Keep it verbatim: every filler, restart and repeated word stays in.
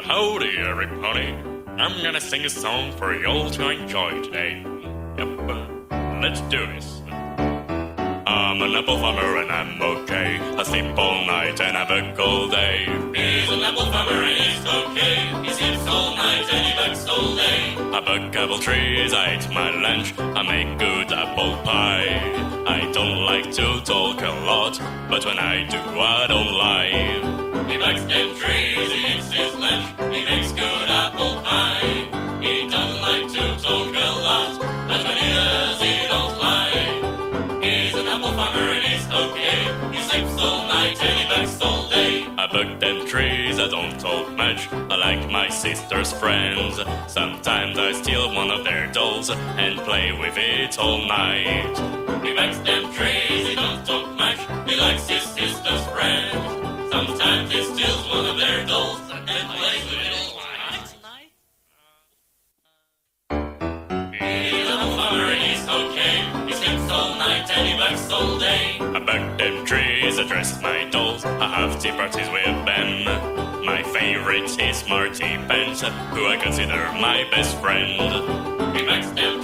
howdy, everybody. I'm gonna sing a song for you all to enjoy today. Yep, uh, let's do this. I'm an apple farmer and I'm okay. I sleep all night and have a cold day. He's an apple farmer and he's okay. He sleeps all night and he works all day. I bug apple trees, I eat my lunch. I make good apple pie. I don't like to talk a lot, but when I do, I don't lie. He bugs them trees, he eats his lunch. He makes good apple pie. He doesn't like to talk a lot, but when he does, he don't lie. He's an apple farmer and he's okay. He sleeps all night and he works all day. I bug them trees, I don't talk much. I like my sister's friends. Sometimes I steal one of their dolls and play with it all night. He bugs them trees, he don't talk much. He likes his sister's friends. Sometimes he steals one of their dolls and plays with it all night. He's an apple farmer and he's okay. He sleeps all night and he works all day. I bug them trees, I dress my dolls. I have tea parties with them. My favorite is Marty Pence, who I consider my best friend. He bugs them